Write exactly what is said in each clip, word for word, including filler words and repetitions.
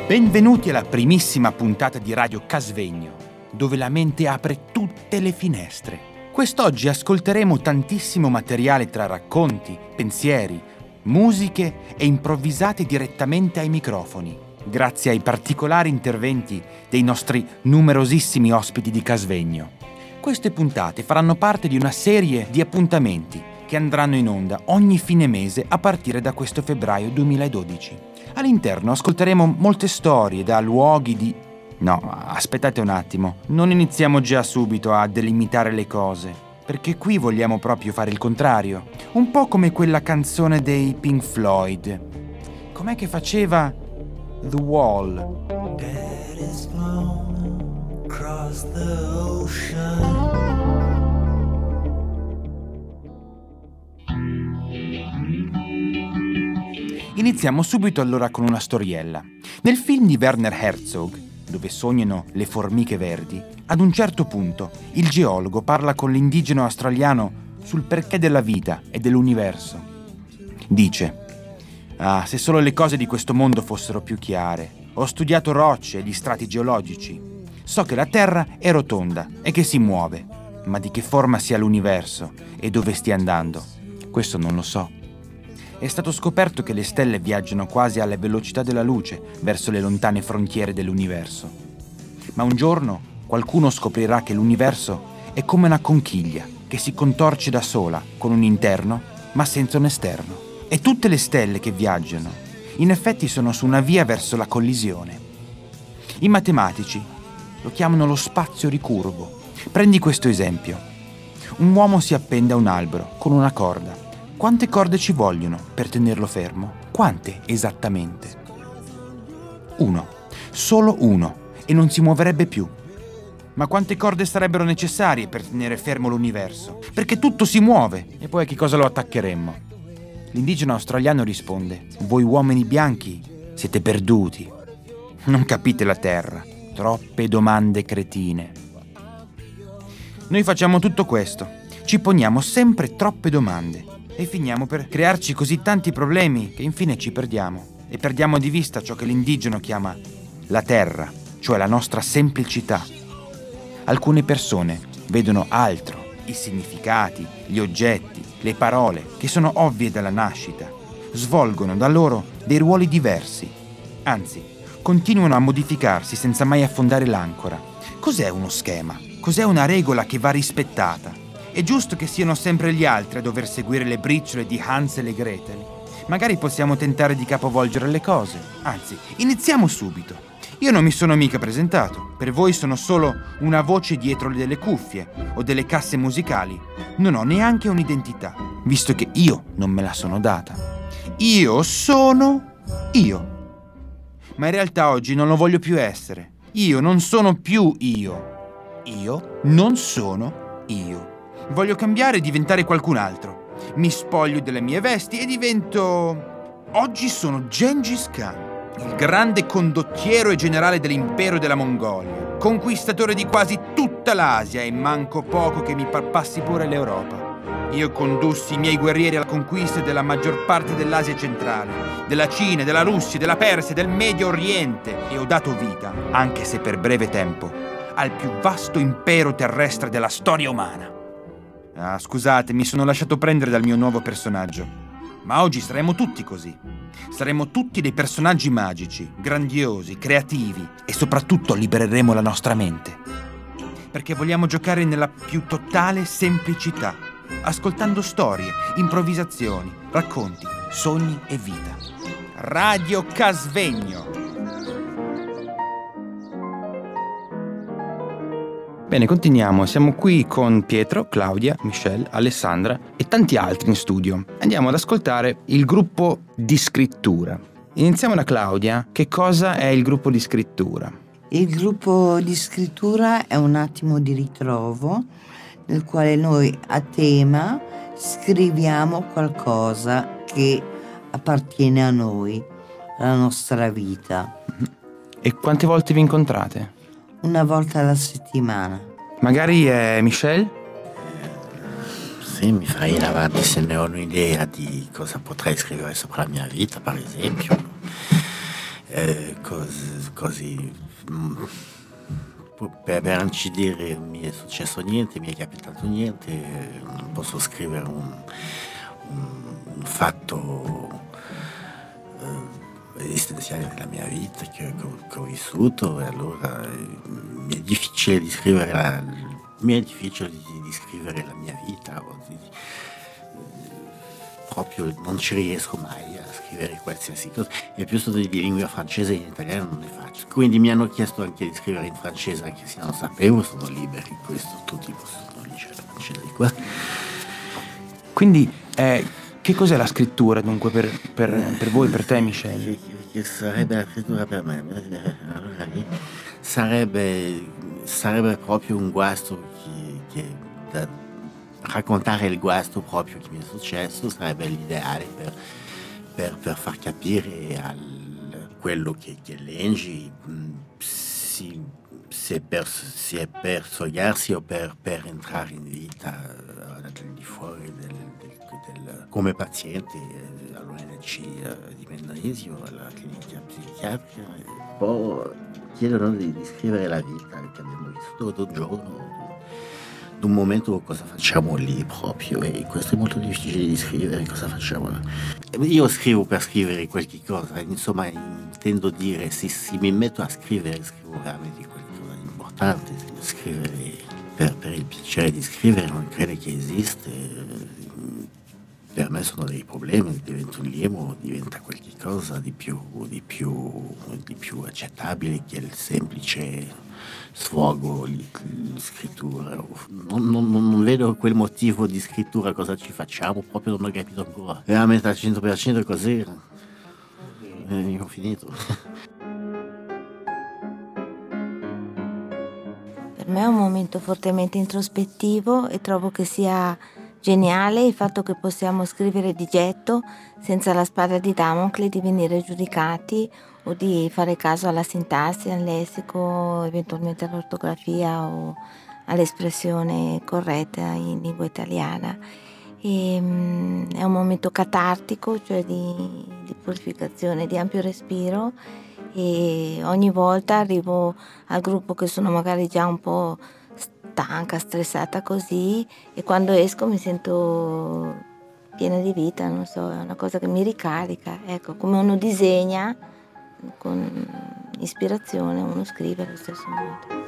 Benvenuti alla primissima puntata di Radio Casvegno, dove la mente apre tutte le finestre. Quest'oggi ascolteremo tantissimo materiale tra racconti, pensieri, musiche e improvvisate direttamente ai microfoni, grazie ai particolari interventi dei nostri numerosissimi ospiti di Casvegno. Queste puntate faranno parte di una serie di appuntamenti che andranno in onda ogni fine mese a partire da questo febbraio duemiladodici. All'interno ascolteremo molte storie da luoghi di... No, aspettate un attimo, non iniziamo già subito a delimitare le cose, perché qui vogliamo proprio fare il contrario. Un po' come quella canzone dei Pink Floyd. Com'è che faceva The Wall? Dead is blown across the ocean. Iniziamo subito allora con una storiella. Nel film di Werner Herzog, dove sognano le formiche verdi, ad un certo punto il geologo parla con l'indigeno australiano sul perché della vita e dell'universo. Dice: «Ah, se solo le cose di questo mondo fossero più chiare. Ho studiato rocce e gli strati geologici. So che la Terra è rotonda e che si muove, ma di che forma sia l'universo e dove stia andando, questo non lo so. È stato scoperto che le stelle viaggiano quasi alla velocità della luce verso le lontane frontiere dell'universo. Ma un giorno qualcuno scoprirà che l'universo è come una conchiglia che si contorce da sola con un interno ma senza un esterno. E tutte le stelle che viaggiano in effetti sono su una via verso la collisione. I matematici lo chiamano lo spazio ricurvo. Prendi questo esempio. Un uomo si appende a un albero con una corda. Quante corde ci vogliono per tenerlo fermo? Quante esattamente? Uno. Solo uno. E non si muoverebbe più. Ma quante corde sarebbero necessarie per tenere fermo l'universo? Perché tutto si muove. E poi a che cosa lo attaccheremmo? L'indigeno australiano risponde: voi uomini bianchi siete perduti. Non capite la Terra. Troppe domande cretine. Noi facciamo tutto questo. Ci poniamo sempre troppe domande. E finiamo per crearci così tanti problemi che infine ci perdiamo. E perdiamo di vista ciò che l'indigeno chiama la terra, cioè la nostra semplicità. Alcune persone vedono altro, i significati, gli oggetti, le parole, che sono ovvie dalla nascita. Svolgono da loro dei ruoli diversi. Anzi, continuano a modificarsi senza mai affondare l'ancora. Cos'è uno schema? Cos'è una regola che va rispettata? È giusto che siano sempre gli altri a dover seguire le briciole di Hansel e Gretel? Magari possiamo tentare di capovolgere le cose. Anzi, iniziamo subito. Io non mi sono mica presentato. Per voi sono solo una voce dietro delle cuffie o delle casse musicali. Non ho neanche un'identità, visto che io non me la sono data. Io sono io. Ma in realtà oggi non lo voglio più essere. Io non sono più io. Io non sono io. Voglio cambiare e diventare qualcun altro. Mi spoglio delle mie vesti e divento... Oggi sono Gengis Khan, il grande condottiero e generale dell'impero della Mongolia, conquistatore di quasi tutta l'Asia e manco poco che mi parpassi pure l'Europa. Io condussi i miei guerrieri alla conquista della maggior parte dell'Asia centrale, della Cina, della Russia, della Persia, del Medio Oriente e ho dato vita, anche se per breve tempo, al più vasto impero terrestre della storia umana. Ah, scusate, mi sono lasciato prendere dal mio nuovo personaggio. Ma oggi saremo tutti così. Saremo tutti dei personaggi magici, grandiosi, creativi e soprattutto libereremo la nostra mente. Perché vogliamo giocare nella più totale semplicità, ascoltando storie, improvvisazioni, racconti, sogni e vita. Radio Casvegno. Bene, continuiamo. Siamo qui con Pietro, Claudia, Michelle, Alessandra e tanti altri in studio. Andiamo ad ascoltare il gruppo di scrittura. Iniziamo da Claudia. Che cosa è il gruppo di scrittura? Il gruppo di scrittura è un attimo di ritrovo nel quale noi a tema scriviamo qualcosa che appartiene a noi, alla nostra vita. E quante volte vi incontrate? Una volta alla settimana. Magari è Michelle? Sì, mi farei avanti se ne ho un'idea di cosa potrei scrivere sopra la mia vita, per esempio. Eh, cos- così, per, per non ci dire mi è successo niente, mi è capitato niente, non posso scrivere un, un, un fatto eh, esistenziale della mia vita che, che ho vissuto, e allora eh, mi è difficile di scrivere la, mi è difficile di, di scrivere la mia vita, o di, proprio non ci riesco mai a scrivere qualsiasi cosa, e piuttosto di lingua francese e in italiano non ne faccio. Quindi mi hanno chiesto anche di scrivere in francese, anche se non sapevo, sono liberi in questo, tutti possono leggere la francese di qua. Quindi eh, che cos'è la scrittura dunque per, per, per voi, per te, Michel? Che, che sarebbe la scrittura per me? Allora, sarebbe, sarebbe proprio un guasto che, che da, raccontare il guasto proprio che mi è successo sarebbe l'ideale per, per, per far capire a quello che, che leggi si, se, è per, se è per sogliarsi o per, per entrare in vita al di fuori del, del, del, come paziente all'O N C di Mendrisio, alla clinica psichiatrica. Poi chiedono di, di scrivere la vita che abbiamo vissuto un giorno, d'un momento, cosa facciamo lì proprio, e questo è molto difficile di scrivere, cosa facciamo. Io scrivo per scrivere qualche cosa, insomma intendo dire, se, se mi metto a scrivere scrivo veramente qualcosa di importante. Scrivere per, per il piacere di scrivere non credo che esiste, per me sono dei problemi, diventa un liemo, diventa qualche cosa di più, di più, di più accettabile che il semplice sfogo di scrittura. Non, non, non vedo quel motivo di scrittura, cosa ci facciamo, proprio non ho capito ancora. Veramente al cento per cento così, eh, ho finito. Per me è un momento fortemente introspettivo e trovo che sia geniale il fatto che possiamo scrivere di getto senza la spada di Damocle di venire giudicati o di fare caso alla sintassi, al lessico, eventualmente all'ortografia o all'espressione corretta in lingua italiana. E, um, è un momento catartico, cioè di, di purificazione, di ampio respiro, e ogni volta arrivo al gruppo che sono magari già un po' stanca, stressata così, e quando esco mi sento piena di vita, non so, è una cosa che mi ricarica, ecco, come uno disegna con ispirazione, uno scrive allo stesso modo.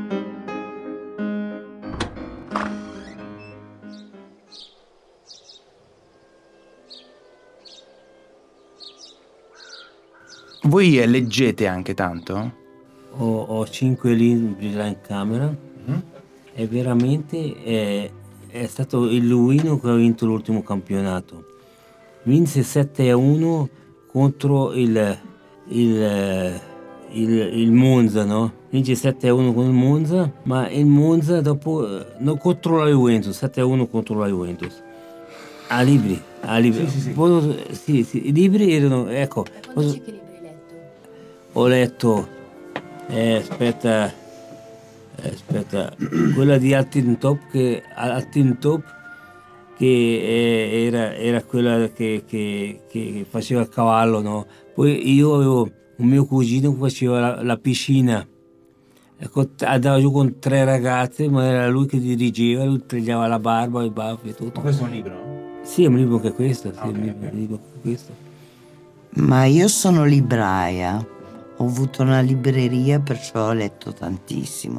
Voi leggete anche tanto? Ho, ho cinque libri là in camera, mm-hmm. E veramente è, è stato il Luino che ha vinto l'ultimo campionato. Vinse sette a uno contro il, il, il, il Monza, no? Vince sette a uno con il Monza, ma il Monza dopo, no, contro la Juventus, sette a uno contro la Juventus. A libri, a libri. Sì, sì, sì. Posso, sì, sì, i libri erano, ecco. Posso, che libri hai letto? Ho letto, eh, aspetta, eh, aspetta, quella di Altintop, che, Altintop, che eh, era, era quella che, che, che faceva il cavallo, no? Poi io avevo un mio cugino che faceva la, la piscina, ecco, andava giù con tre ragazze, ma era lui che dirigeva, lui tagliava la barba, i baffi e tutto. Ma questo è un libro? Sì, è un libro che questo, sì, okay, un libro, okay. un libro che questo. Ma io sono libraia, ho avuto una libreria, perciò ho letto tantissimo.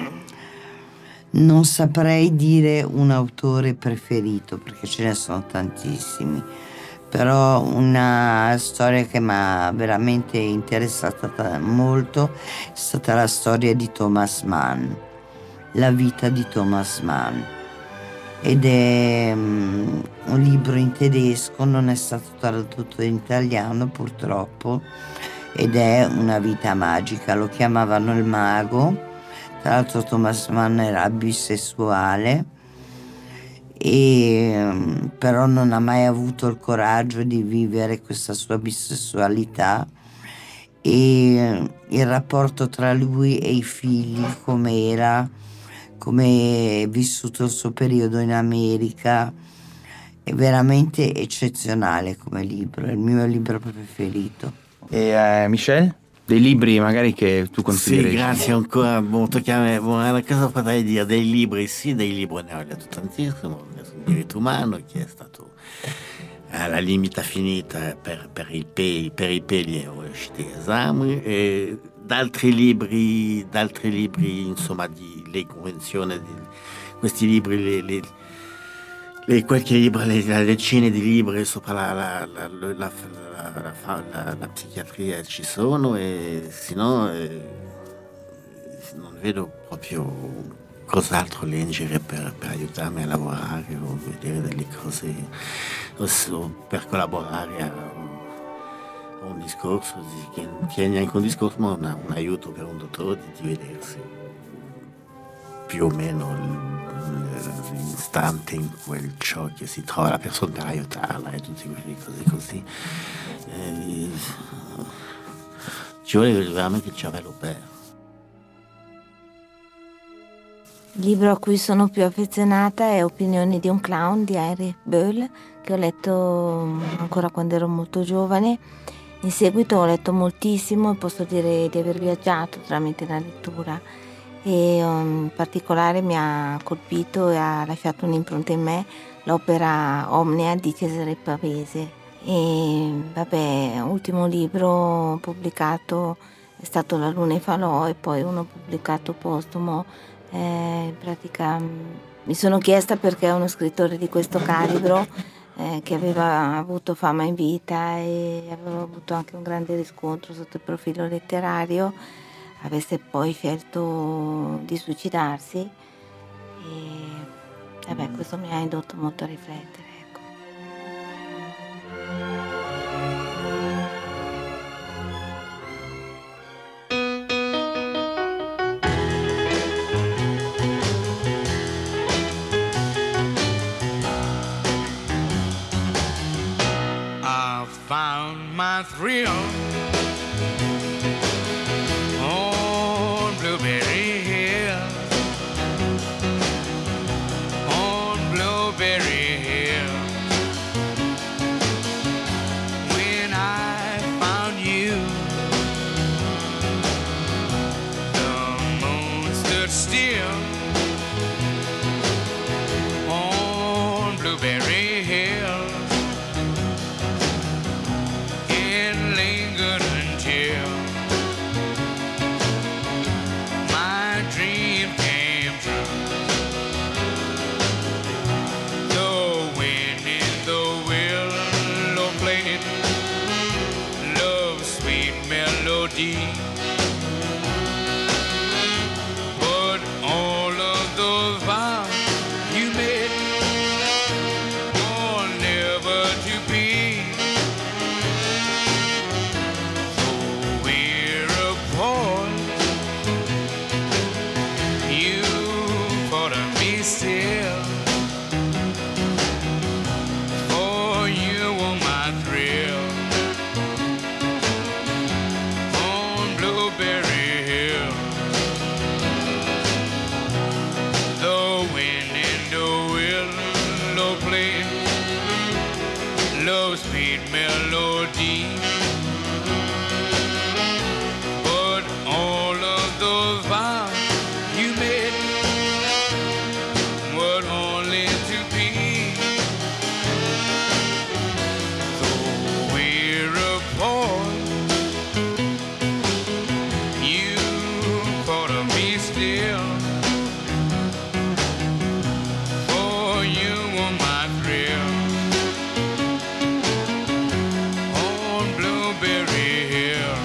Non saprei dire un autore preferito, perché ce ne sono tantissimi, però una storia che mi ha veramente interessata molto è stata la storia di Thomas Mann, la vita di Thomas Mann. Ed è um, un libro in tedesco, non è stato tradotto in italiano purtroppo, ed è una vita magica, lo chiamavano il mago. Tra l'altro Thomas Mann era bisessuale, e, um, però non ha mai avuto il coraggio di vivere questa sua bisessualità, e uh, il rapporto tra lui e i figli, come era, come è vissuto il suo periodo in America, è veramente eccezionale come libro, è il mio libro preferito. E eh, Michel? dei libri magari che tu consiglieresti? Sì, grazie ancora molto chiaro. Cosa potrei dire? Dei libri, sì, dei libri ne ho letto tantissimo, sul diritto umano, che è stato alla limita finita per, per, i peli, per i peli ho uscito esami, e d'altri libri, d'altri libri, insomma, di le convenzioni, di, questi libri, le, le, le, qualche libro, le, le decine di libri sopra la, la, la, la, la, la, la, la, la psichiatria ci sono, e se no eh, non vedo proprio cos'altro leggere per, per aiutarmi a lavorare o vedere delle cose, o, o per collaborare a, a un discorso, che, che è neanche un discorso, ma una, un aiuto per un dottore di, di vedersi più o meno l'istante in quel ciò che si trova la persona per aiutarla e tutte quelle cose così. E, ci vuole veramente il cervello per. Il libro a cui sono più affezionata è Opinioni di un clown di Heinrich Böll, che ho letto ancora quando ero molto giovane. In seguito ho letto moltissimo e posso dire di aver viaggiato tramite la lettura, e in particolare mi ha colpito e ha lasciato un'impronta in me l'opera Omnia di Cesare Pavese. E vabbè, ultimo libro pubblicato è stato La luna e falò, e poi uno pubblicato postumo. Eh, in pratica mi sono chiesta perché uno scrittore di questo calibro, eh, che aveva avuto fama in vita e aveva avuto anche un grande riscontro sotto il profilo letterario, avesse poi scelto di suicidarsi, e vabbè, questo mi ha indotto molto a riflettere, ecco. Found my thrill on Blueberry Hill, on Blueberry Hill. When I found you, the moon stood still on Blueberry Hill. But all of those vows you made are never to be. So we're apart. You thought of me still, for you were my thrill. Blueberry Hill, the wind and the willow play love's sweet melody. But all of those vows you made were only to be. So we're apart. Still, for you were my thrill on Blueberry Hill.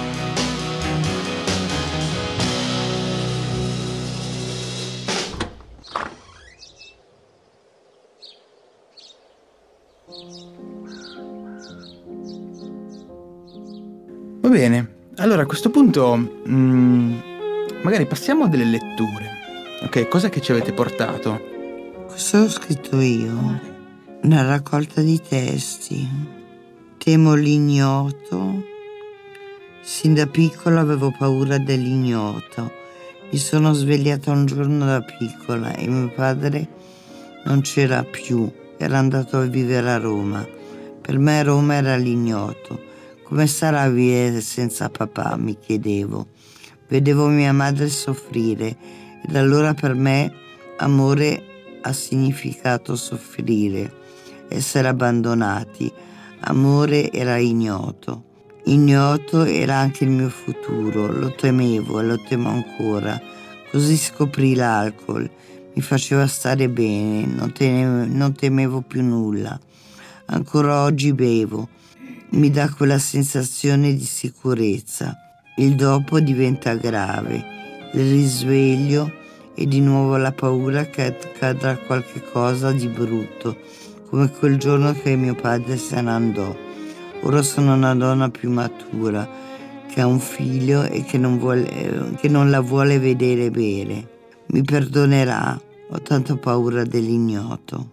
Va bene, allora a questo punto mm, magari passiamo a delle letture. Ok, cosa che ci avete portato? Questo l'ho scritto io, una raccolta di testi. Temo l'ignoto. Sin da piccola avevo paura dell'ignoto. Mi sono svegliata un giorno da piccola e mio padre non c'era più, era andato a vivere a Roma. Per me Roma era l'ignoto. Come sarà vivere senza papà, mi chiedevo. Vedevo mia madre soffrire ed allora per me amore ha significato soffrire, essere abbandonati. Amore era ignoto. Ignoto era anche il mio futuro, lo temevo e lo temo ancora. Così scoprì l'alcol, mi faceva stare bene, non temevo, non temevo più nulla. Ancora oggi bevo, mi dà quella sensazione di sicurezza. Il dopo diventa grave, il risveglio e di nuovo la paura che accadrà qualche cosa di brutto, come quel giorno che mio padre se ne andò. Ora sono una donna più matura, che ha un figlio e che non, vuole, che non la vuole vedere bere. Mi perdonerà, ho tanto paura dell'ignoto.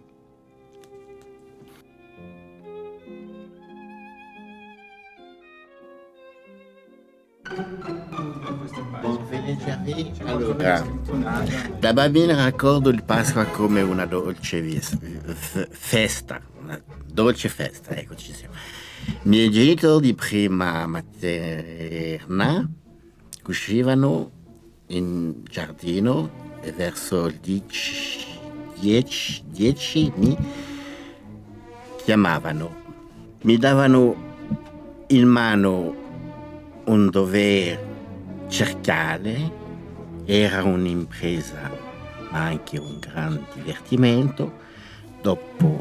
Allora, da bambina ricordo il Pasqua come una dolce vis- f- festa, una dolce festa, ecco ci siamo. I miei genitori di prima materna uscivano in giardino e verso il dieci mi chiamavano, mi davano in mano un dovere cercare, era un'impresa ma anche un gran divertimento. Dopo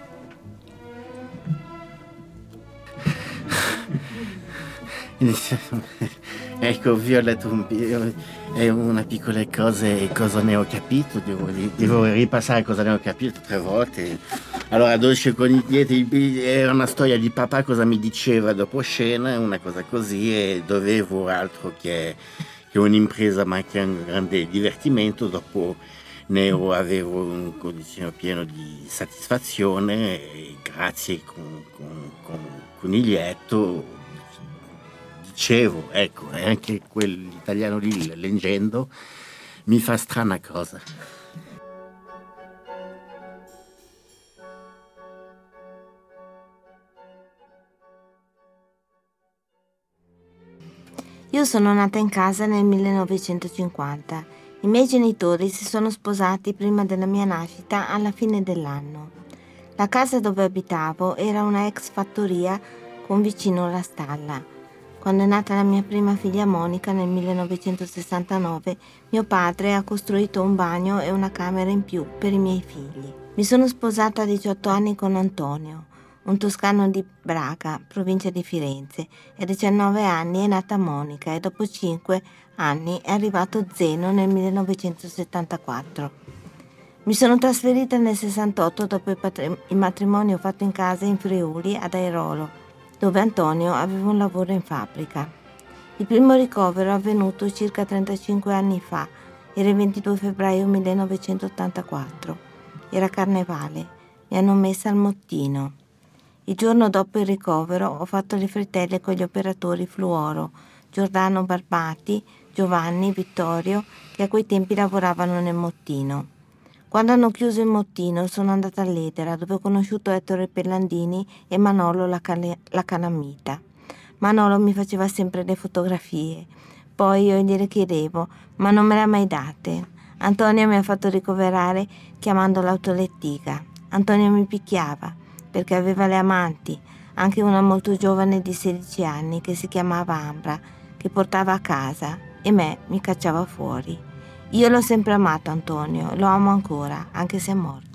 ecco, vi ho letto un, è una piccola cosa e cosa ne ho capito, devo, devo ripassare cosa ne ho capito tre volte. Allora, Dolce Coniglietti era una storia di papà, cosa mi diceva dopo scena, una cosa così, e dovevo altro che, che un'impresa ma anche un grande divertimento. Dopo ne avevo un codicino pieno di soddisfazione e grazie con, con, con Coniglietto dicevo, ecco, e anche quell'italiano lì, leggendo, mi fa strana cosa. Io sono nata in casa nel millenovecentocinquanta. I miei genitori si sono sposati prima della mia nascita alla fine dell'anno. La casa dove abitavo era una ex fattoria con vicino la stalla. Quando è nata la mia prima figlia Monica nel millenovecentosessantanove, mio padre ha costruito un bagno e una camera in più per i miei figli. Mi sono sposata a diciotto anni con Antonio, un toscano di Braga, provincia di Firenze, e a diciannove anni è nata Monica e dopo cinque anni è arrivato Zeno nel millenovecentosettantaquattro. Mi sono trasferita nel sessantotto dopo il, patri- il matrimonio fatto in casa in Friuli ad Airolo, dove Antonio aveva un lavoro in fabbrica. Il primo ricovero è avvenuto circa trentacinque anni fa, era il ventidue febbraio millenovecentottantaquattro. Era carnevale, mi hanno messa al mottino. Il giorno dopo il ricovero ho fatto le frittelle con gli operatori Fluoro, Giordano Barbati, Giovanni, Vittorio, che a quei tempi lavoravano nel mottino. Quando hanno chiuso il mottino sono andata a Ledera, dove ho conosciuto Ettore Pellandini e Manolo la, Cal- la Calamita. Manolo mi faceva sempre le fotografie, poi io gliele chiedevo, ma non me le ha mai date. Antonio mi ha fatto ricoverare chiamando l'autolettiga. Antonio mi picchiava perché aveva le amanti, anche una molto giovane di sedici anni che si chiamava Ambra, che portava a casa e me mi cacciava fuori. Io l'ho sempre amato Antonio, lo amo ancora, anche se è morto.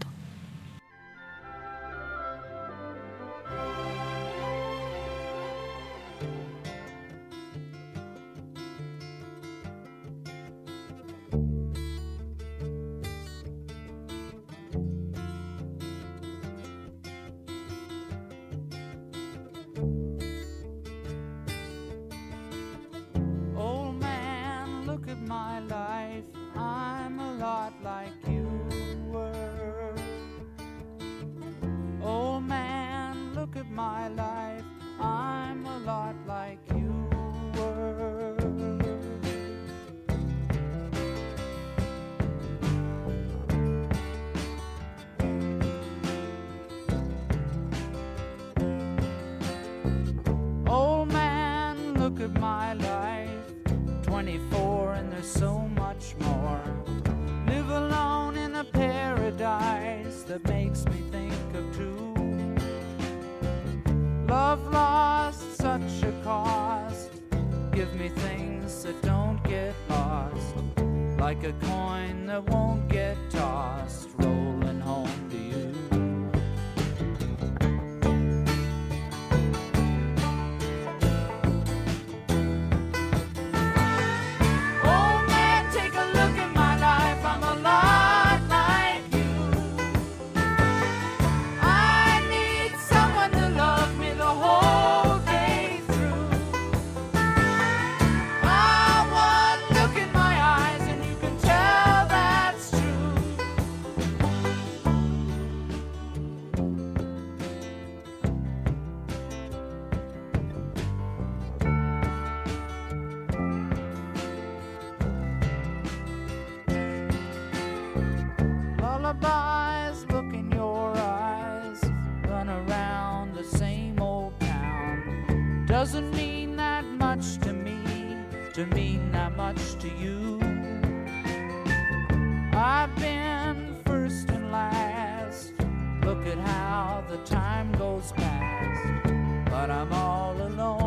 Old man, look at my life. I'm a lot like you were. twenty-four and there's so much more. Live alone in a paradise that makes me think of two. Love lost, such a cost. Give me things that don't get lost, like a coin that won't get tossed, rolling home to you. Oh man, take a look at my life, I'm a lot like you. I need someone to love me the whole day through. Ah, one look in my eyes and you can tell that's true. Lullabies, look in your eyes, run around the same old town. Doesn't mean that much to me, to mean that much to you. I've been first and last, look at how the time goes past, but I'm all alone